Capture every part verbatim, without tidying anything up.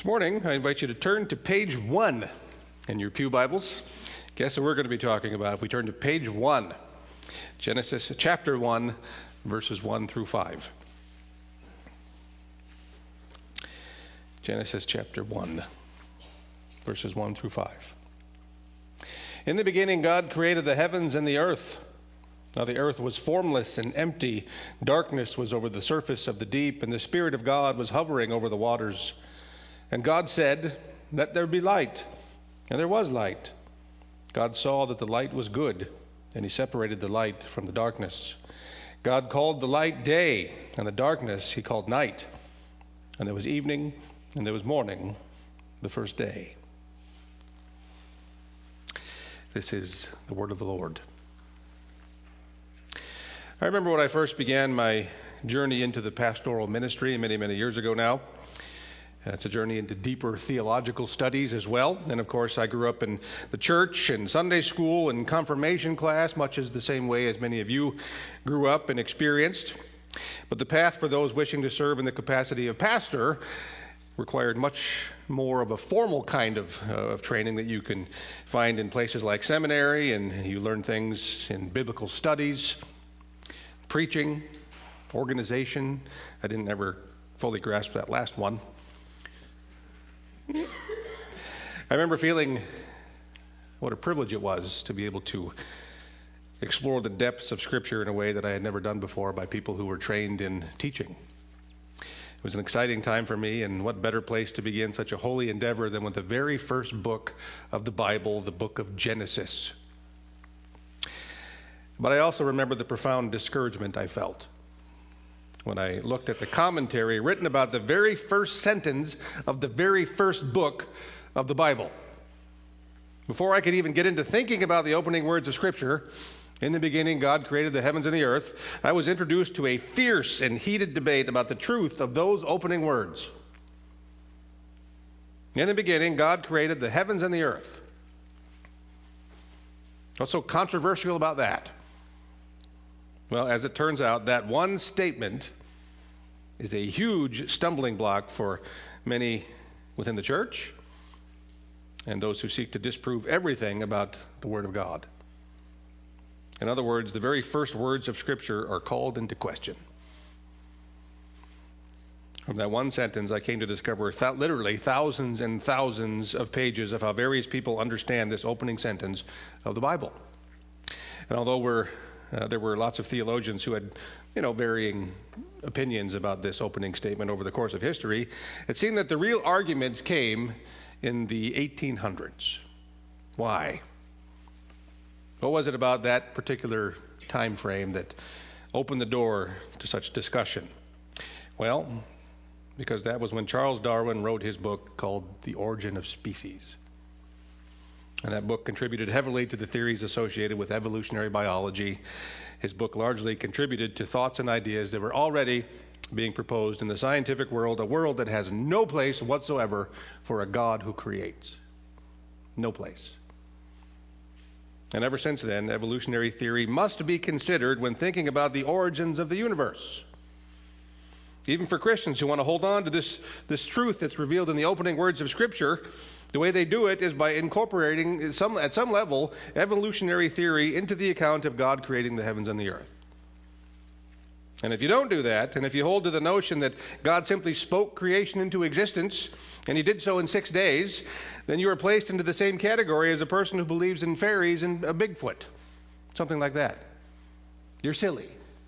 This morning, I invite you to turn to page one in your pew Bibles. Guess what we're going to be talking about if we turn to page one, Genesis chapter one, verses one through five. Genesis chapter one, verses one through five. In the beginning, God created the heavens and the earth. Now the earth was formless and empty. Darkness was over the surface of the deep, and the Spirit of God was hovering over the waters. And God said, "Let there be light." And there was light. God saw that the light was good, and he separated the light from the darkness. God called the light day, and the darkness he called night. And there was evening, and there was morning, the first day. This is the word of the Lord. I remember when I first began my journey into the pastoral ministry many, many years ago now. It's a journey into deeper theological studies as well. And of course, I grew up in the church and Sunday school and confirmation class, much as the same way as many of you grew up and experienced. But the path for those wishing to serve in the capacity of pastor required much more of a formal kind of, uh, of training that you can find in places like seminary, and you learn things in biblical studies, preaching, organization. I didn't ever fully grasp that last one. I remember feeling what a privilege it was to be able to explore the depths of Scripture in a way that I had never done before by people who were trained in teaching. It was an exciting time for me, and what better place to begin such a holy endeavor than with the very first book of the Bible, the book of Genesis. But I also remember the profound discouragement I felt when I looked at the commentary written about the very first sentence of the very first book of the Bible. Before I could even get into thinking about the opening words of Scripture, in the beginning God created the heavens and the earth, I was introduced to a fierce and heated debate about the truth of those opening words. In the beginning, God created the heavens and the earth. What's so controversial about that? Well, as it turns out, that one statement is a huge stumbling block for many within the church and those who seek to disprove everything about the Word of God. In other words, the very first words of Scripture are called into question. From that one sentence, I came to discover th- literally thousands and thousands of pages of how various people understand this opening sentence of the Bible. And although we're Uh, there were lots of theologians who had, you know, varying opinions about this opening statement over the course of history, it seemed that the real arguments came in the eighteen hundreds. Why? What was it about that particular time frame that opened the door to such discussion? Well, because that was when Charles Darwin wrote his book called The Origin of Species. And that book contributed heavily to the theories associated with evolutionary biology. His book largely contributed to thoughts and ideas that were already being proposed in the scientific world, a world that has no place whatsoever for a God who creates. No place. And ever since then, evolutionary theory must be considered when thinking about the origins of the universe. Even for Christians who want to hold on to this, this truth that's revealed in the opening words of Scripture, the way they do it is by incorporating, some, at some level, evolutionary theory into the account of God creating the heavens and the earth. And if you don't do that, and if you hold to the notion that God simply spoke creation into existence, and he did so in six days, then you are placed into the same category as a person who believes in fairies and a Bigfoot. Something like that. You're silly.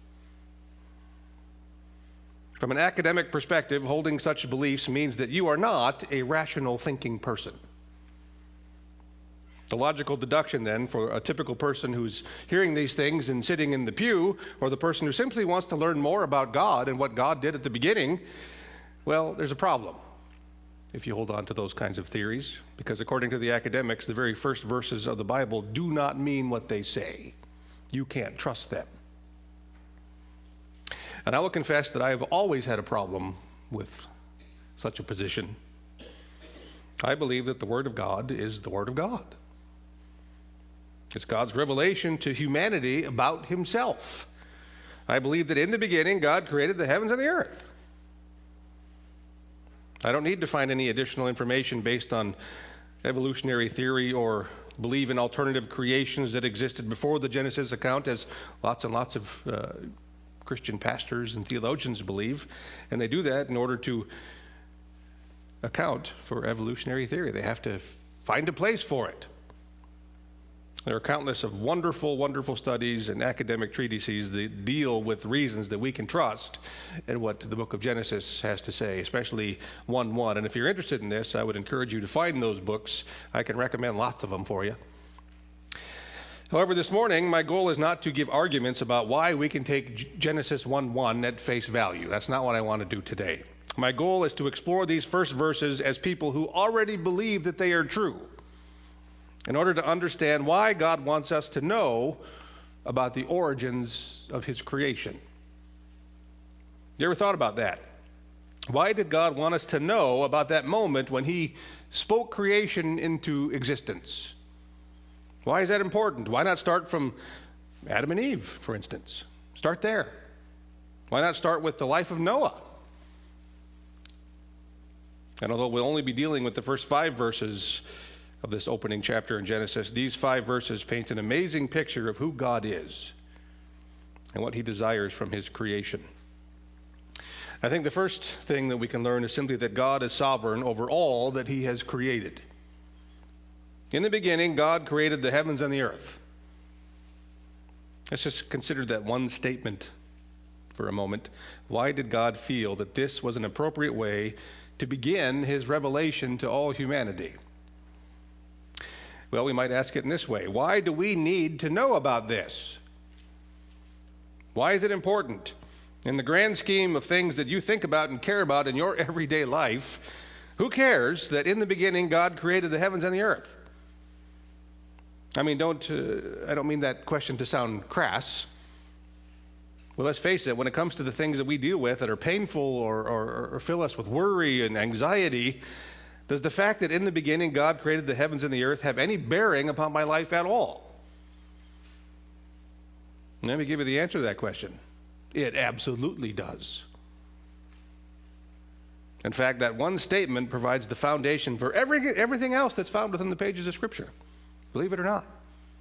From an academic perspective, holding such beliefs means that you are not a rational thinking person. The logical deduction then for a typical person who's hearing these things and sitting in the pew, or the person who simply wants to learn more about God and what God did at the beginning, well, there's a problem if you hold on to those kinds of theories, because according to the academics, the very first verses of the Bible do not mean what they say. You can't trust them. And I will confess that I have always had a problem with such a position. I believe that the Word of God is the Word of God. It's God's revelation to humanity about himself. I believe that in the beginning, God created the heavens and the earth. I don't need to find any additional information based on evolutionary theory or believe in alternative creations that existed before the Genesis account, as lots and lots of uh, Christian pastors and theologians believe. And they do that in order to account for evolutionary theory. They have to f- find a place for it. There are countless of wonderful, wonderful studies and academic treatises that deal with reasons that we can trust in what the book of Genesis has to say, especially one one. And if you're interested in this, I would encourage you to find those books. I can recommend lots of them for you. However, this morning, my goal is not to give arguments about why we can take Genesis one one at face value. That's not what I want to do today. My goal is to explore these first verses as people who already believe that they are true, in order to understand why God wants us to know about the origins of his creation. You ever thought about that? Why did God want us to know about that moment when he spoke creation into existence? Why is that important? Why not start from Adam and Eve, for instance? Start there. Why not start with the life of Noah? And although we'll only be dealing with the first five verses of this opening chapter in Genesis, these five verses paint an amazing picture of who God is and what he desires from his creation. I think the first thing that we can learn is simply that God is sovereign over all that he has created. In the beginning, God created the heavens and the earth. Let's just consider that one statement for a moment. Why did God feel that this was an appropriate way to begin his revelation to all humanity? Well, we might ask it in this way. Why do we need to know about this? Why is it important? In the grand scheme of things that you think about and care about in your everyday life, who cares that in the beginning God created the heavens and the earth? I mean, don't uh, I don't mean that question to sound crass. Well, let's face it, when it comes to the things that we deal with that are painful or, or, or fill us with worry and anxiety, does the fact that in the beginning God created the heavens and the earth have any bearing upon my life at all? Let me give you the answer to that question. It absolutely does. In fact, that one statement provides the foundation for every, everything else that's found within the pages of Scripture. Believe it or not.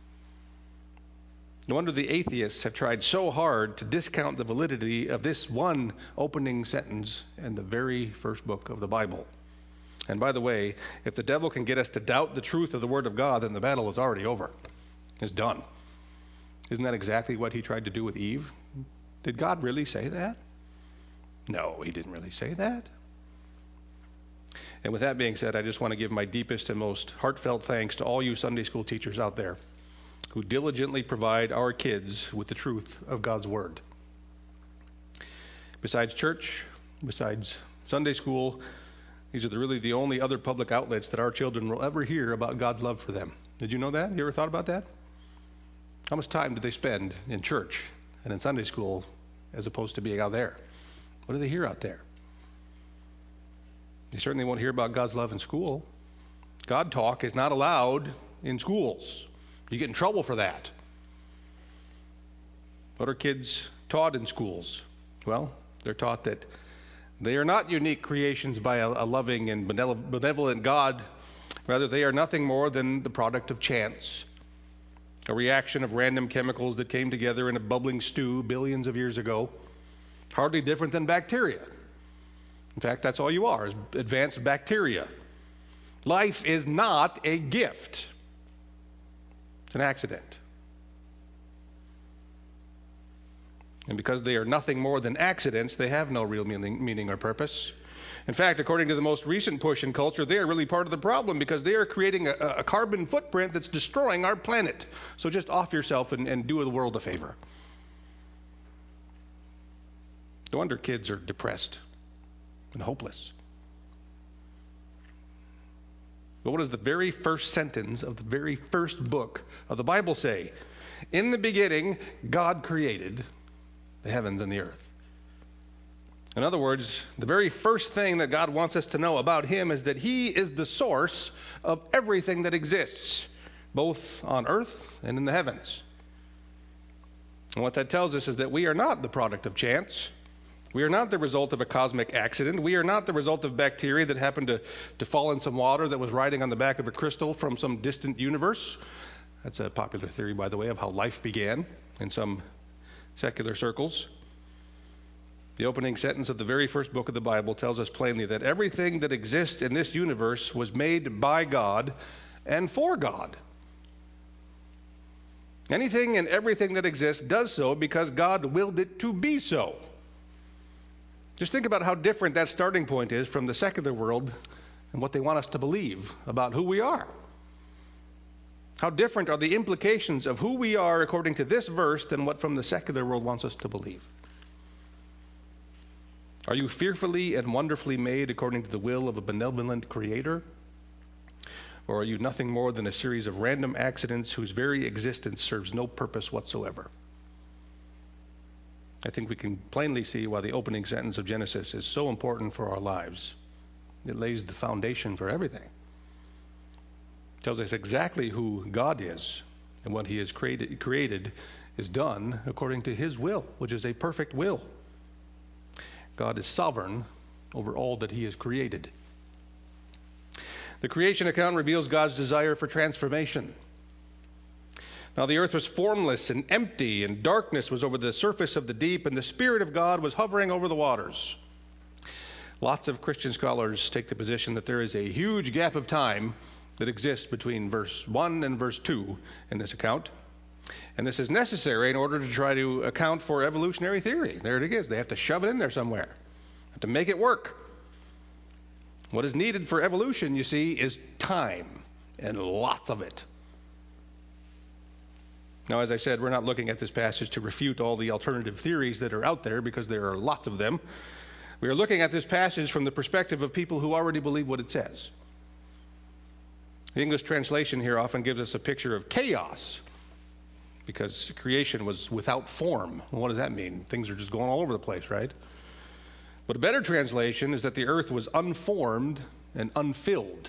No wonder the atheists have tried so hard to discount the validity of this one opening sentence in the very first book of the Bible. And by the way, if the devil can get us to doubt the truth of the Word of God, then the battle is already over. It's done. Isn't that exactly what he tried to do with Eve? Did God really say that? No, he didn't really say that. And with that being said, I just want to give my deepest and most heartfelt thanks to all you Sunday school teachers out there who diligently provide our kids with the truth of God's Word. Besides church, besides Sunday school, these are the, really the only other public outlets that our children will ever hear about God's love for them. Did you know that? You ever thought about that? How much time do they spend in church and in Sunday school as opposed to being out there? What do they hear out there? They certainly won't hear about God's love in school. God talk is not allowed in schools. You get in trouble for that. What are kids taught in schools? Well, they're taught that they are not unique creations by a, a loving and benevolent God. Rather, they are nothing more than the product of chance, a reaction of random chemicals that came together in a bubbling stew billions of years ago, hardly different than bacteria. In fact, that's all you are, is advanced bacteria. Life is not a gift. It's an accident. And because they are nothing more than accidents, they have no real meaning, meaning or purpose. In fact, according to the most recent push in culture, they are really part of the problem because they are creating a, a carbon footprint that's destroying our planet. So just off yourself and, and do the world a favor. No wonder kids are depressed and hopeless. But what does the very first sentence of the very first book of the Bible say? In the beginning, God created the heavens and the earth. In other words, the very first thing that God wants us to know about him is that he is the source of everything that exists, both on earth and in the heavens. And what that tells us is that we are not the product of chance. We are not the result of a cosmic accident. We are not the result of bacteria that happened to, to fall in some water that was riding on the back of a crystal from some distant universe. That's a popular theory, by the way, of how life began in some secular circles. The opening sentence of the very first book of the Bible tells us plainly that everything that exists in this universe was made by God and for God. Anything and everything that exists does so because God willed it to be so. Just think about how different that starting point is from the secular world and what they want us to believe about who we are. How different are the implications of who we are according to this verse than what from the secular world wants us to believe. Are you fearfully and wonderfully made according to the will of a benevolent Creator? Or are you nothing more than a series of random accidents whose very existence serves no purpose whatsoever? I think we can plainly see why the opening sentence of Genesis is so important for our lives. It lays the foundation for everything. It tells us exactly who God is, and what He has created, created is done according to His will, which is a perfect will. God is sovereign over all that He has created. The creation account reveals God's desire for transformation. Now the earth was formless and empty, and darkness was over the surface of the deep, and the Spirit of God was hovering over the waters. Lots of Christian scholars take the position that there is a huge gap of time that exists between verse one and verse two in this account. And this is necessary in order to try to account for evolutionary theory. There it is. They have to shove it in there somewhere to make it work. What is needed for evolution, you see, is time, and lots of it. Now, as I said, we're not looking at this passage to refute all the alternative theories that are out there, because there are lots of them. We are looking at this passage from the perspective of people who already believe what it says. The English translation here often gives us a picture of chaos, because creation was without form. Well, what does that mean? Things are just going all over the place, right? But a better translation is that the earth was unformed and unfilled.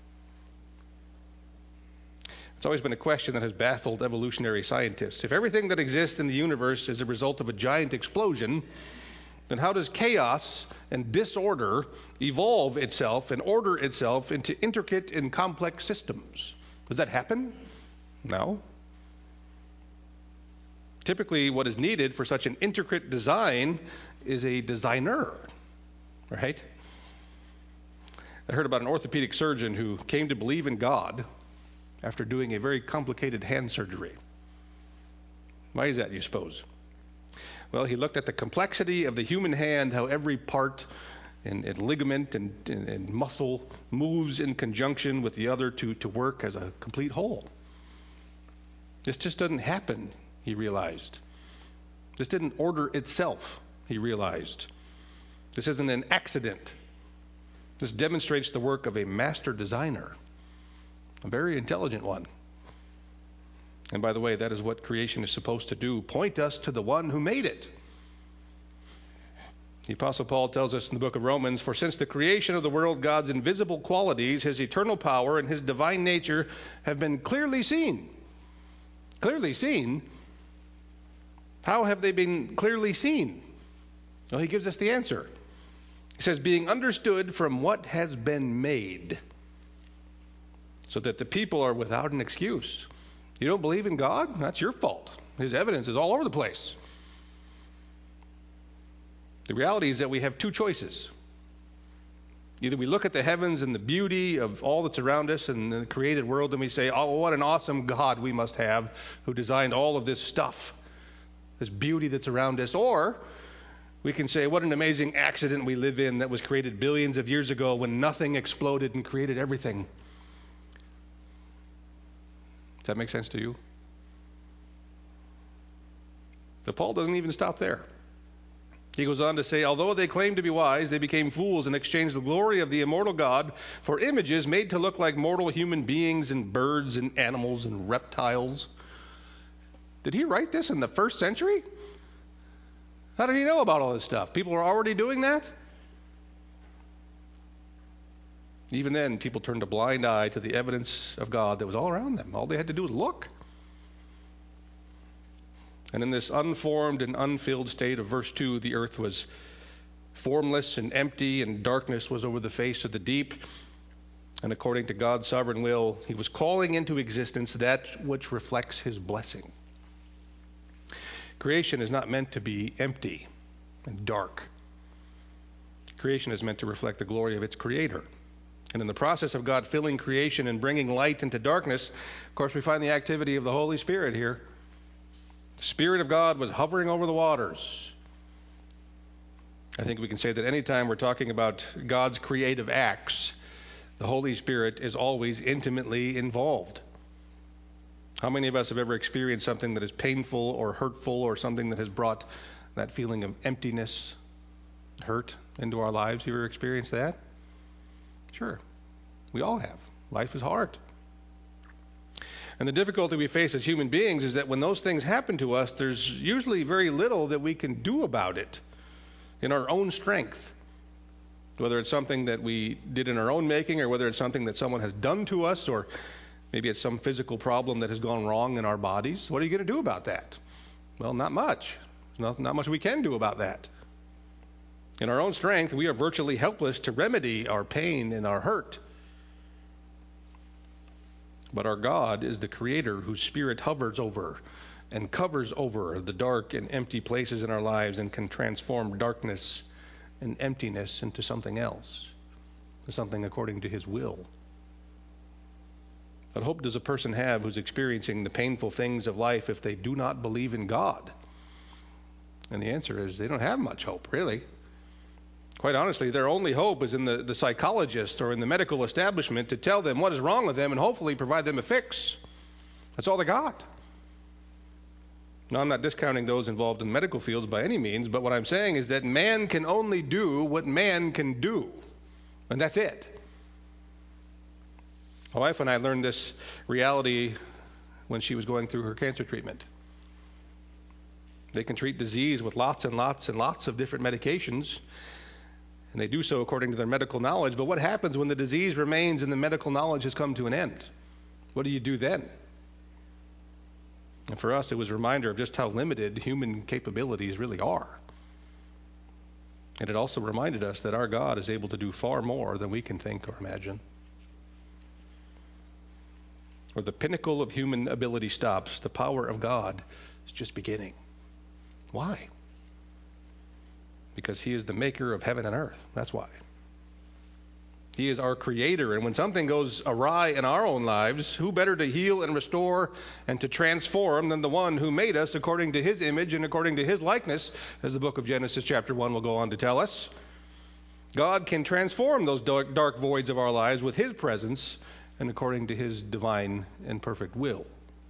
It's always been a question that has baffled evolutionary scientists. If everything that exists in the universe is a result of a giant explosion, then how does chaos and disorder evolve itself and order itself into intricate and complex systems? Does that happen? No. Typically, what is needed for such an intricate design is a designer, right? I heard about an orthopedic surgeon who came to believe in God after doing a very complicated hand surgery. Why is that, you suppose? Well, he looked at the complexity of the human hand, how every part and, and ligament and, and, and muscle moves in conjunction with the other to, to work as a complete whole. This just doesn't happen, he realized. This didn't order itself, he realized. This isn't an accident. This demonstrates the work of a master designer, a very intelligent one. And by the way, that is what creation is supposed to do, point us to the one who made it. The Apostle Paul tells us in the book of Romans, "For since the creation of the world, God's invisible qualities, His eternal power, and His divine nature have been clearly seen." Clearly seen? How have they been clearly seen? Well, he gives us the answer. He says, being understood from what has been made, so that the people are without an excuse. You don't believe in God? That's your fault. His evidence is all over the place. The reality is that we have two choices. Either we look at the heavens and the beauty of all that's around us and the created world, and we say, oh, what an awesome God we must have who designed all of this stuff, this beauty that's around us. Or we can say, what an amazing accident we live in that was created billions of years ago when nothing exploded and created everything. Does that make sense to you? But Paul doesn't even stop there. He goes on to say, although they claimed to be wise, they became fools and exchanged the glory of the immortal God for images made to look like mortal human beings and birds and animals and reptiles. Did he write this in the first century? How did he know about all this stuff? People were already doing that? Even then, people turned a blind eye to the evidence of God that was all around them. All they had to do was look. And in this unformed and unfilled state of verse two, the earth was formless and empty, and darkness was over the face of the deep. And according to God's sovereign will, he was calling into existence that which reflects his blessing. Creation is not meant to be empty and dark. Creation is meant to reflect the glory of its creator. And in the process of God filling creation and bringing light into darkness, of course, we find the activity of the Holy Spirit here. The Spirit of God was hovering over the waters. I think we can say that anytime we're talking about God's creative acts, the Holy Spirit is always intimately involved. How many of us have ever experienced something that is painful or hurtful, or something that has brought that feeling of emptiness, hurt into our lives? You ever experienced that? Sure. We all have. Life is hard. And the difficulty we face as human beings is that when those things happen to us, there's usually very little that we can do about it in our own strength. Whether it's something that we did in our own making, or whether it's something that someone has done to us, or maybe it's some physical problem that has gone wrong in our bodies. What are you going to do about that? Well, not much. Not, not much we can do about that. In our own strength, we are virtually helpless to remedy our pain and our hurt. But our God is the Creator whose Spirit hovers over and covers over the dark and empty places in our lives, and can transform darkness and emptiness into something else, to something according to his will. What hope does a person have who's experiencing the painful things of life if they do not believe in God? And the answer is they don't have much hope, really. Quite honestly, their only hope is in the, the psychologist or in the medical establishment to tell them what is wrong with them and hopefully provide them a fix. That's all they got. Now, I'm not discounting those involved in medical fields by any means, but what I'm saying is that man can only do what man can do, and that's it. My wife and I learned this reality when she was going through her cancer treatment. They can treat disease with lots and lots and lots of different medications, and they do so according to their medical knowledge. But what happens when the disease remains and the medical knowledge has come to an end? What do you do then? And for us, it was a reminder of just how limited human capabilities really are. And it also reminded us that our God is able to do far more than we can think or imagine. Where the pinnacle of human ability stops, the power of God is just beginning. Why? Because he is the maker of heaven and earth. That's why. He is our creator, and when something goes awry in our own lives, who better to heal and restore and to transform than the one who made us according to his image and according to his likeness, as the book of Genesis chapter one will go on to tell us. God can transform those dark, dark voids of our lives with his presence and according to his divine and perfect will.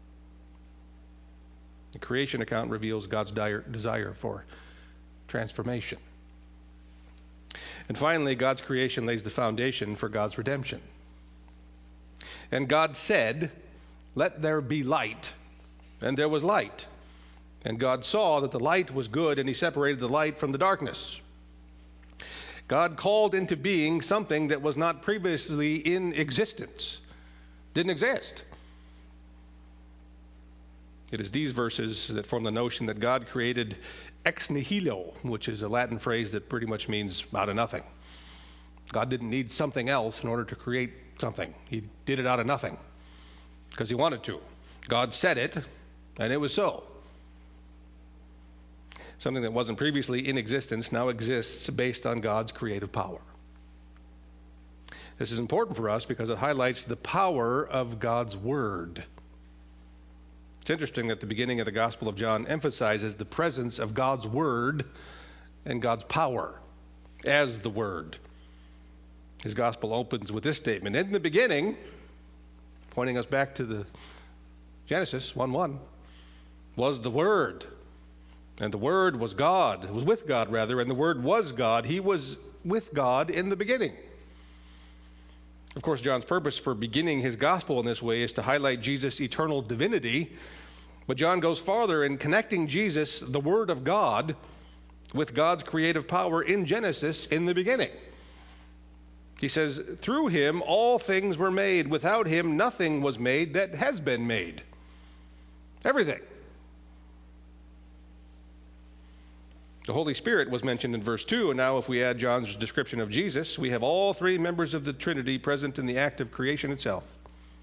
The creation account reveals God's dire, desire for transformation. And finally, God's creation lays the foundation for God's redemption. And God said, "Let there be light." And there was light. And God saw that the light was good, and he separated the light from the darkness. God called into being something that was not previously in existence. Didn't exist. It is these verses that form the notion that God created ex nihilo, which is a Latin phrase that pretty much means out of nothing. God didn't need something else in order to create something. He did it out of nothing because he wanted to. God said it, and it was so. Something that wasn't previously in existence now exists based on God's creative power. This is important for us because it highlights the power of God's Word. It's interesting that the beginning of the Gospel of John emphasizes the presence of God's Word and God's power as the Word. His Gospel opens with this statement: "In the beginning," pointing us back to the Genesis one one, "was the Word, and the Word was God." It was with God, rather, and the Word was God. He was with God in the beginning. Of course, John's purpose for beginning his gospel in this way is to highlight Jesus' eternal divinity. But John goes farther in connecting Jesus, the Word of God, with God's creative power in Genesis in the beginning. He says, "Through him all things were made. Without him nothing was made that has been made." Everything. The Holy Spirit was mentioned in verse two, and now if we add John's description of Jesus, we have all three members of the Trinity present in the act of creation itself.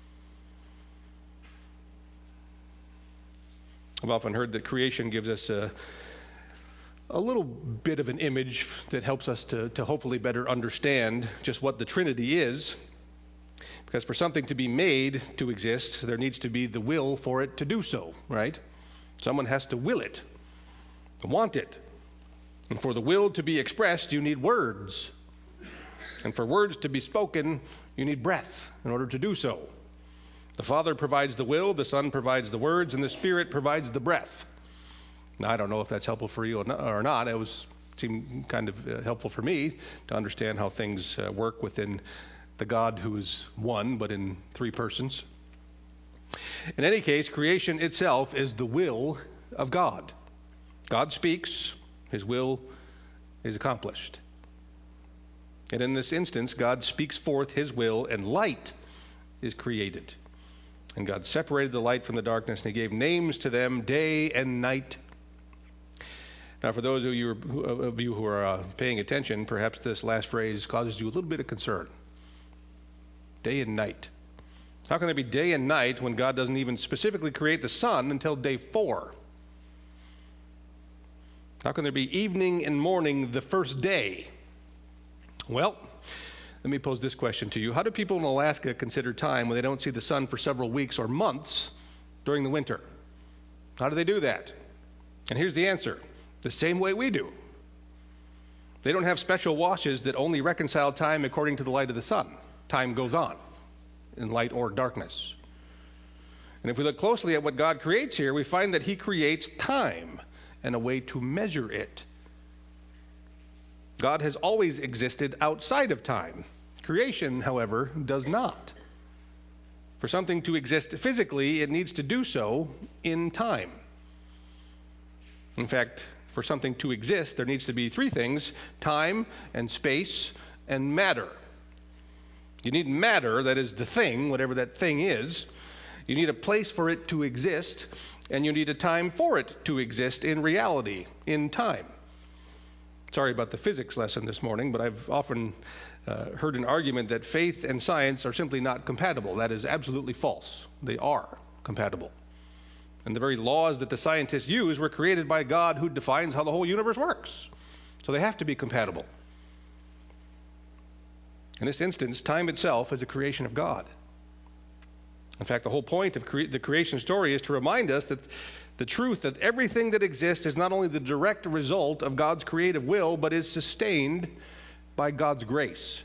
I've often heard that creation gives us a, a little bit of an image that helps us to, to hopefully better understand just what the Trinity is. Because for something to be made to exist, there needs to be the will for it to do so, right? Someone has to will it, want it. And for the will to be expressed, you need words. And for words to be spoken, you need breath in order to do so. The Father provides the will, the Son provides the words, and the Spirit provides the breath. Now, I don't know if that's helpful for you or not. It was seemed kind of uh, helpful for me to understand how things uh, work within the God who is one, but in three persons. In any case, creation itself is the will of God. God speaks, His will is accomplished. And in this instance, God speaks forth His will, and light is created. And God separated the light from the darkness, and He gave names to them, day and night. Now, for those of you, of you who are uh, paying attention, perhaps this last phrase causes you a little bit of concern. Day and night. How can there be day and night when God doesn't even specifically create the sun until day four? How can there be evening and morning the first day? Well, let me pose this question to you. How do people in Alaska consider time when they don't see the sun for several weeks or months during the winter? How do they do that? And here's the answer. The same way we do. They don't have special watches that only reconcile time according to the light of the sun. Time goes on in light or darkness. And if we look closely at what God creates here, we find that He creates time and a way to measure it. God has always existed outside of time. Creation, however, does not. For something to exist physically, it needs to do so in time. In fact, for something to exist, there needs to be three things: time and space and matter. You need matter, that is the thing, whatever that thing is. You need a place for it to exist, and you need a time for it to exist in reality, in time. Sorry about the physics lesson this morning, but I've often uh, heard an argument that faith and science are simply not compatible. That is absolutely false. They are compatible. And the very laws that the scientists use were created by God, who defines how the whole universe works. So they have to be compatible. In this instance, time itself is a creation of God. In fact, the whole point of cre- the creation story is to remind us that the truth that everything that exists is not only the direct result of God's creative will, but is sustained by God's grace.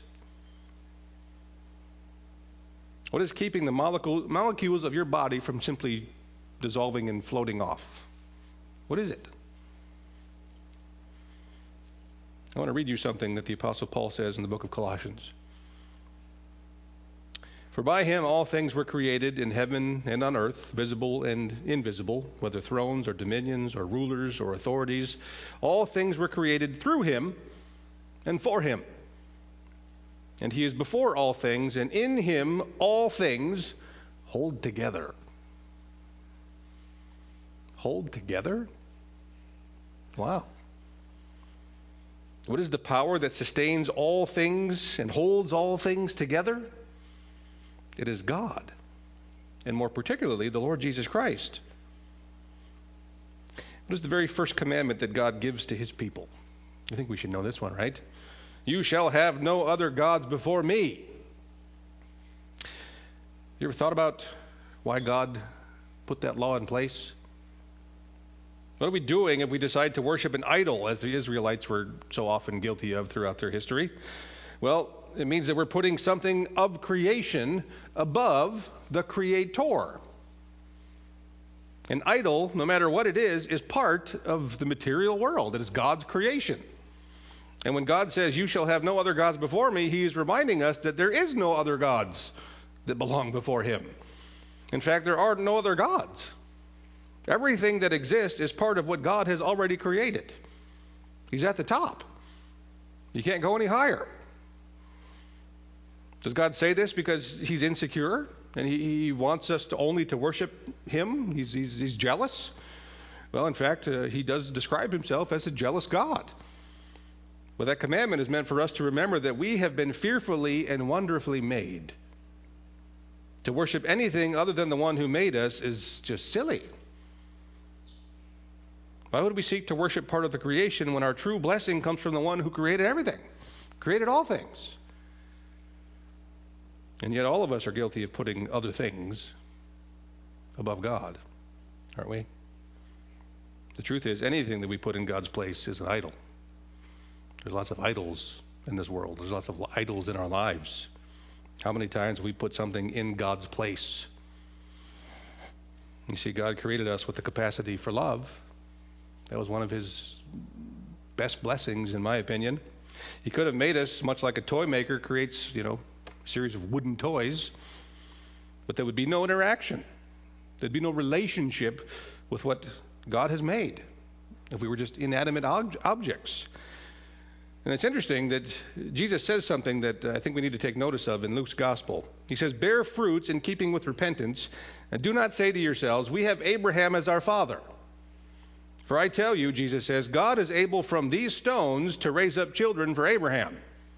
What is keeping the molecule, molecules of your body from simply dissolving and floating off? What is it? I want to read you something that the Apostle Paul says in the book of Colossians. For by Him all things were created in heaven and on earth, visible and invisible, whether thrones or dominions or rulers or authorities. All things were created through Him and for Him. And He is before all things, and in Him all things hold together. Hold together? Wow. What is the power that sustains all things and holds all things together? It is God, and more particularly, the Lord Jesus Christ. What is the very first commandment that God gives to His people? I think we should know this one, right? You shall have no other gods before me. You ever thought about why God put that law in place? What are we doing if we decide to worship an idol, as the Israelites were so often guilty of throughout their history? Well, it means that we're putting something of creation above the Creator. An idol, no matter what it is, is part of the material world. It is God's creation. And when God says, you shall have no other gods before me, He is reminding us that there is no other gods that belong before Him. In fact, there are no other gods. Everything that exists is part of what God has already created. He's at the top. You can't go any higher. Does God say this because He's insecure and He, he wants us to only to worship Him? He's, he's, he's jealous? Well, in fact, uh, he does describe himself as a jealous God. But that commandment is meant for us to remember that we have been fearfully and wonderfully made. To worship anything other than the one who made us is just silly. Why would we seek to worship part of the creation when our true blessing comes from the one who created everything, created all things? And yet all of us are guilty of putting other things above God, aren't we? The truth is, anything that we put in God's place is an idol. There's lots of idols in this world. There's lots of idols in our lives. How many times have we put something in God's place? You see, God created us with the capacity for love. That was one of his best blessings, in my opinion. He could have made us, much like a toy maker creates, you know, a series of wooden toys, but there would be no interaction. There'd be no relationship with what God has made if we were just inanimate ob- objects. And it's interesting that Jesus says something that I think we need to take notice of in Luke's gospel. He says, bear fruits in keeping with repentance, and do not say to yourselves, we have Abraham as our father. For I tell you, Jesus says, God is able from these stones to raise up children for Abraham.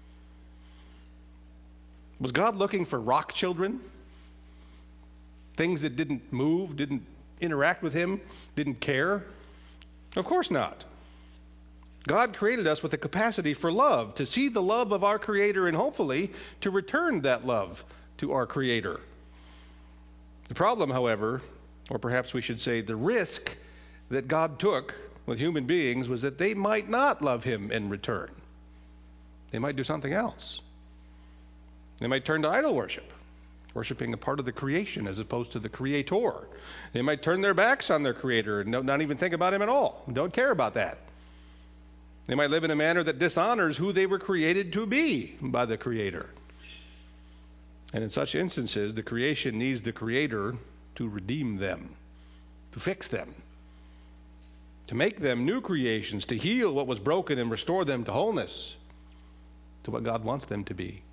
Was God looking for rock children? Things that didn't move, didn't interact with him, didn't care? Of course not. God created us with the capacity for love, to see the love of our Creator and hopefully to return that love to our Creator. The problem, however, or perhaps we should say the risk that God took with human beings was that they might not love him in return. They might do something else. They might turn to idol worship, worshiping a part of the creation as opposed to the Creator. They might turn their backs on their Creator and not even think about him at all, don't care about that. They might live in a manner that dishonors who they were created to be by the Creator. And in such instances, the creation needs the Creator to redeem them, to fix them, to make them new creations, to heal what was broken and restore them to wholeness, to what God wants them to be.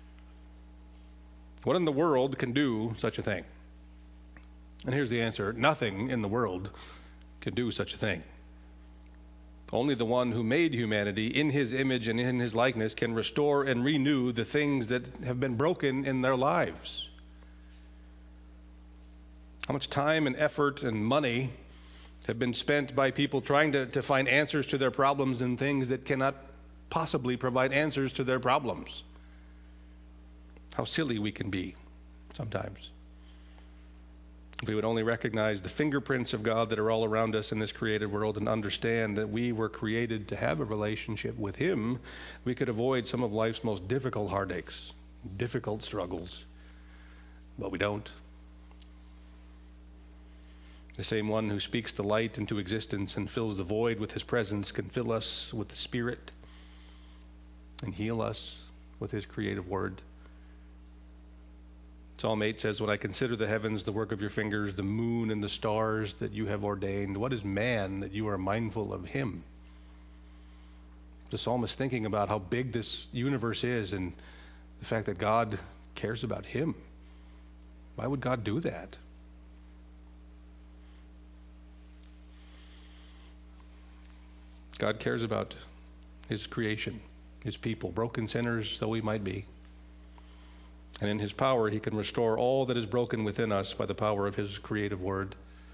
What in the world can do such a thing? And here's the answer. Nothing in the world can do such a thing. Only the one who made humanity in his image and in his likeness can restore and renew the things that have been broken in their lives. How much time and effort and money have been spent by people trying to, to find answers to their problems in things that cannot possibly provide answers to their problems? How silly we can be sometimes. If we would only recognize the fingerprints of God that are all around us in this created world and understand that we were created to have a relationship with him, we could avoid some of life's most difficult heartaches, difficult struggles. But we don't. The same one who speaks the light into existence and fills the void with his presence can fill us with the Spirit and heal us with his creative word. Psalm eight says, when I consider the heavens, the work of your fingers, the moon and the stars that you have ordained, what is man that you are mindful of him? The psalmist thinking about how big this universe is and the fact that God cares about him. Why would God do that? God cares about his creation, his people, broken sinners though we might be. And in his power, he can restore all that is broken within us by the power of his creative word.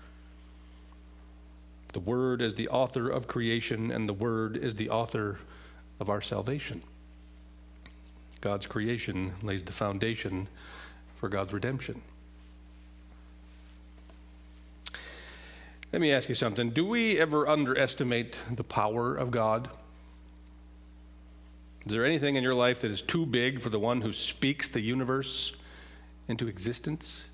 The word is the author of creation, and the word is the author of our salvation. God's creation lays the foundation for God's redemption. Let me ask you something. Do we ever underestimate the power of God? Is there anything in your life that is too big for the one who speaks the universe into existence?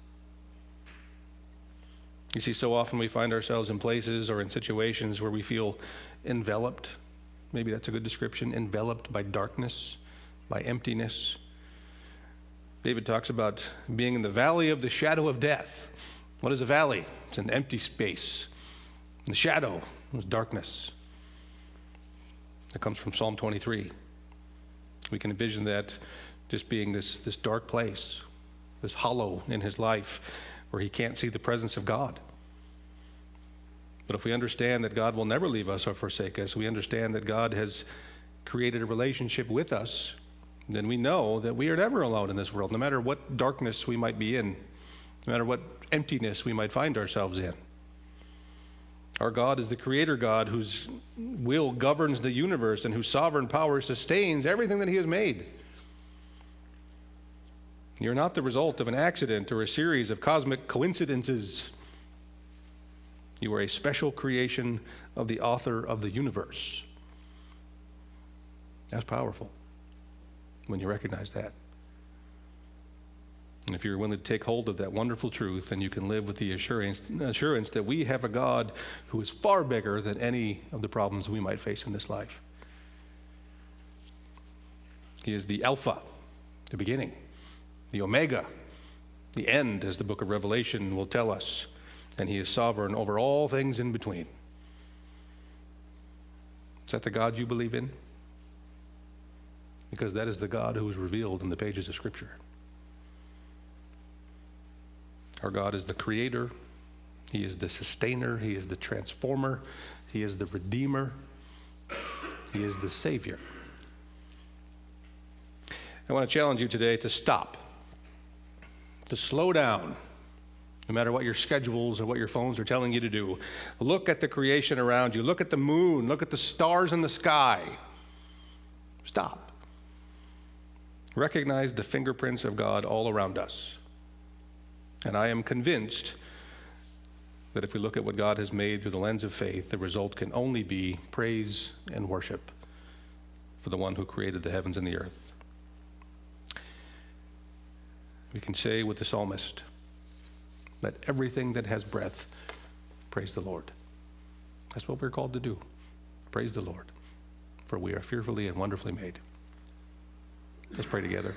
You see, so often we find ourselves in places or in situations where we feel enveloped. Maybe that's a good description. Enveloped by darkness, by emptiness. David talks about being in the valley of the shadow of death. What is a valley? It's an empty space. The shadow is darkness. That comes from Psalm twenty-three. We can envision that just being this, this dark place, this hollow in his life where he can't see the presence of God. But if we understand that God will never leave us or forsake us, we understand that God has created a relationship with us, then we know that we are never alone in this world, no matter what darkness we might be in, no matter what emptiness we might find ourselves in. Our God is the creator God whose will governs the universe and whose sovereign power sustains everything that he has made. You're not the result of an accident or a series of cosmic coincidences. You are a special creation of the author of the universe. That's powerful when you recognize that. And if you're willing to take hold of that wonderful truth, then you can live with the assurance, assurance that we have a God who is far bigger than any of the problems we might face in this life. He is the Alpha, the beginning, the Omega, the end, as the book of Revelation will tell us. And he is sovereign over all things in between. Is that the God you believe in? Because that is the God who is revealed in the pages of Scripture. Our God is the creator. He is the sustainer. He is the transformer. He is the redeemer. He is the savior. I want to challenge you today to stop, to slow down, no matter what your schedules or what your phones are telling you to do. Look at the creation around you. Look at the moon. Look at the stars in the sky. Stop. Recognize the fingerprints of God all around us. And I am convinced that if we look at what God has made through the lens of faith, the result can only be praise and worship for the one who created the heavens and the earth. We can say with the psalmist, let everything that has breath praise the Lord. That's what we're called to do. Praise the Lord, for we are fearfully and wonderfully made. Let's pray together.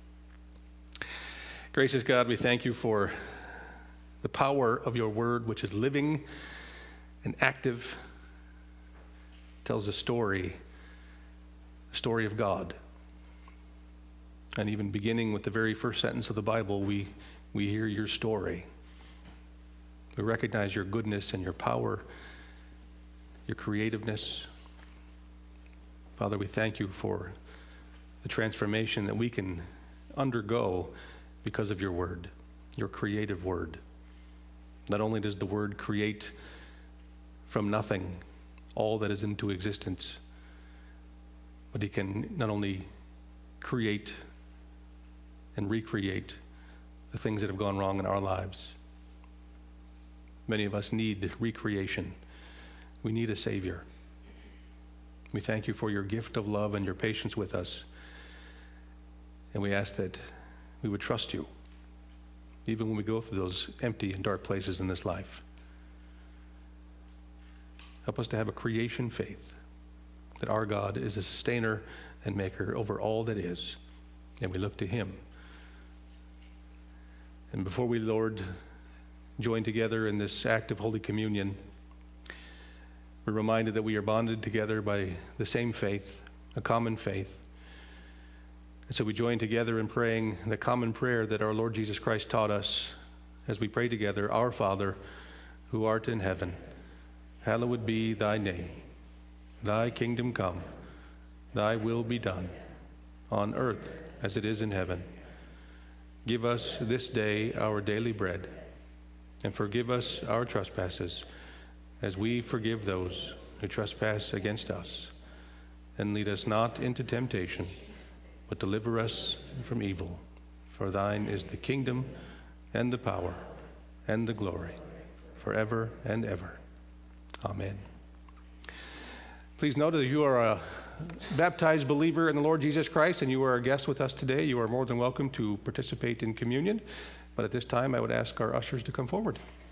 Gracious God, we thank you for the power of your word, which is living and active, tells a story, a story of God. And even beginning with the very first sentence of the Bible, we, we hear your story. We recognize your goodness and your power, your creativeness. Father, we thank you for the transformation that we can undergo because of your word, your creative word. Not only does the word create from nothing all that is into existence, but he can not only create and recreate the things that have gone wrong in our lives. Many of us need recreation. We need a Savior. We thank you for your gift of love and your patience with us. And we ask that we would trust you, even when we go through those empty and dark places in this life. Help us to have a creation faith, that our God is a sustainer and maker over all that is, and we look to him. And before we, Lord, join together in this act of Holy Communion, we're reminded that we are bonded together by the same faith, a common faith. And so we join together in praying the common prayer that our Lord Jesus Christ taught us as we pray together, Our Father, who art in heaven, hallowed be thy name. Thy kingdom come, thy will be done, on earth as it is in heaven. Give us this day our daily bread, and forgive us our trespasses, as we forgive those who trespass against us. And lead us not into temptation, but deliver us from evil. For thine is the kingdom, and the power, and the glory, forever and ever. Amen. Please note that if you are a baptized believer in the Lord Jesus Christ and you are a guest with us today, you are more than welcome to participate in communion. But at this time, I would ask our ushers to come forward.